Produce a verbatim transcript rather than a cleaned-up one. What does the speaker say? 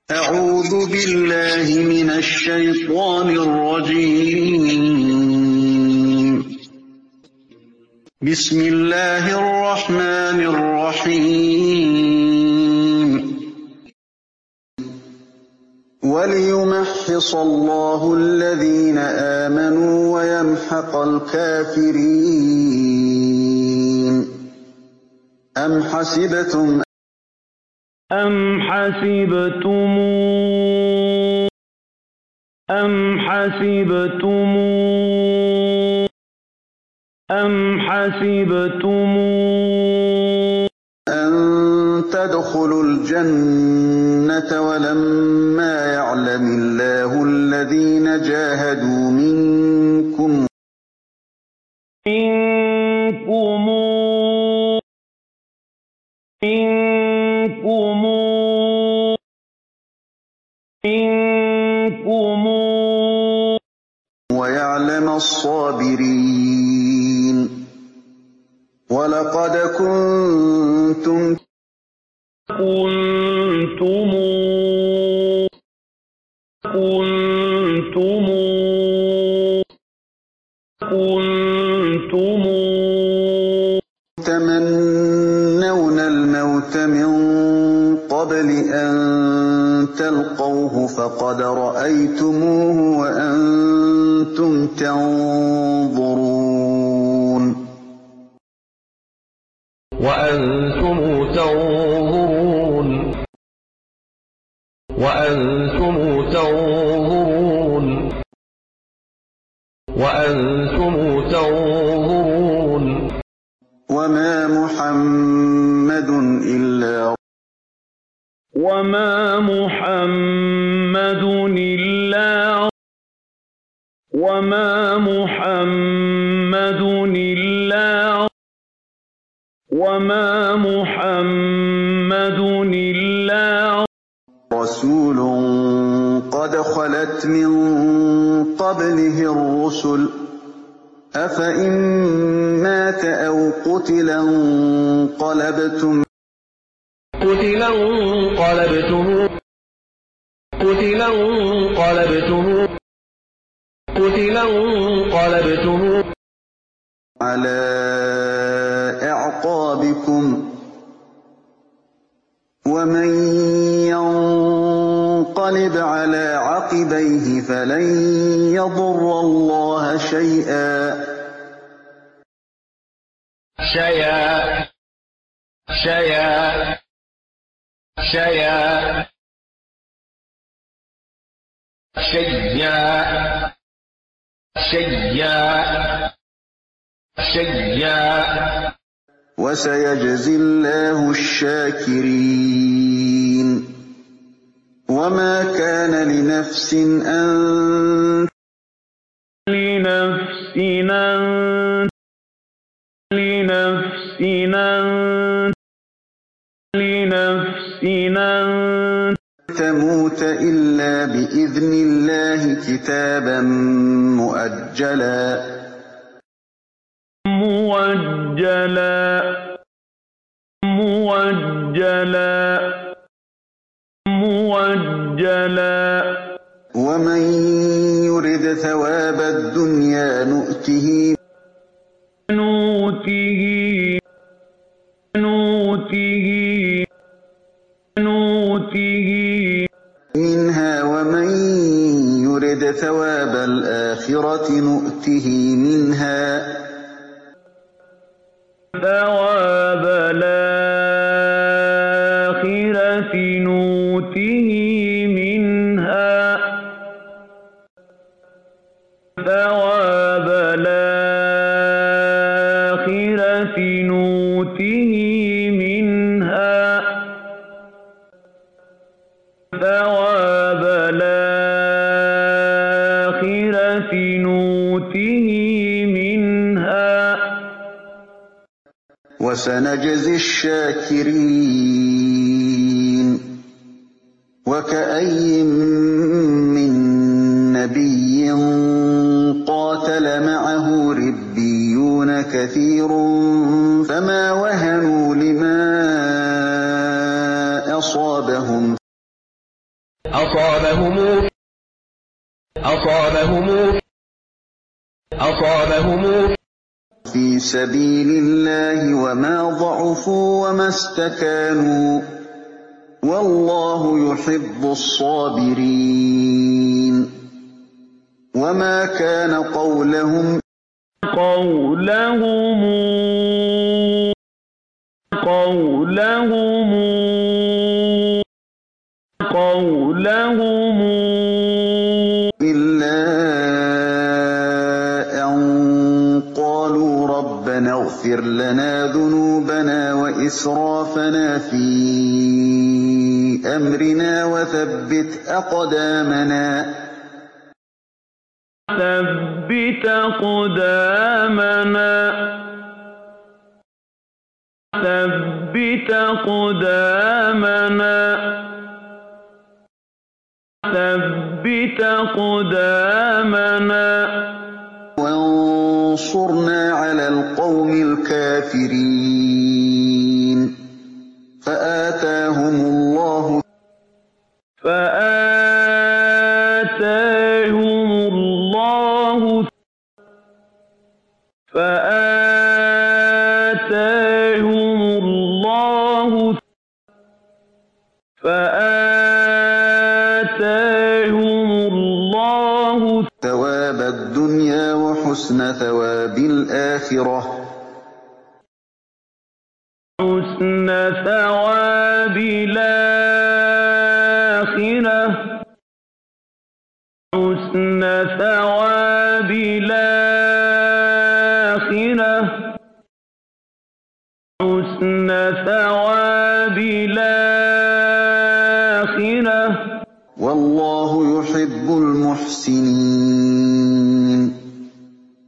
أعوذ بالله من الشيطان الرجيم. بسم الله الرحمن الرحيم. وليمحص الله الذين آمنوا ويمحق الكافرين. أم حسبتم أم حسبتم أم حسبتم أم حسبتم أن تدخلوا الجنة ولما يعلم الله الذين جاهدوا منكم منكم منكم منكم ويعلم الصابرين. ولقد كنتم كنتم كنتم كنتم تمنون الموت من قبل أن تلقوه فقد رأيتموه وأنتم تنظرون وأنتم تنظرون وأنتم تنظرون وأنتم تنظرون وما محمد إلا وما محمد إلا وما محمد إلا وما محمد إلا رسول قد خلت من قبله الرسل أفإن مات أو قتل انقلبتم قتل انقلبتم قتل انقلبتم قتل انقلبتم على أعقابكم ومن ينقلب على عقبيه فلن يضر الله شيئا شيئا شيئا شيئا شيئا شيئا شيئا وسيجزي الله الشاكرين. وما كان لنفس أن لنفس أن لنفس أن لنفس أن تموت إلا بإذن الله كتابا مؤجلا موجلا موجلا موجلا ومن يرد ثواب الدنيا نؤته نوته نوته نوته منها ومن يرد ثواب الآخرة نؤته منها ثواب الآخرة نوته منها ثواب الآخرة نوته منها ثواب الآخرة نوته منها وسنجزي الشاكرين. وكأي من نبي قاتل معه ربيون كثير فما وهنوا لما أصابهم أصابهم أصابهم أصابهم في سبيل الله وما ضعفوا وما استكانوا والله يحب الصابرين وما كان قولهم قولهم قولهم قولهم إلا أن قالوا ربنا اغفر لنا ذنوبنا وإسرافنا في أمرنا وثبت أقدامنا ثبت أقدامنا ثبت أقدامنا ثبت أقدامنا وانصرنا على القوم الكافرين فآتاهم الله فآتاهم الله فآتاهم الله فآتاهم الله ثواب الدنيا وحسن ثواب الآخرة حسن ثواب الآخرة حسن ثواب الآخرة حسن ثواب الآخرة والله يحب المحسنين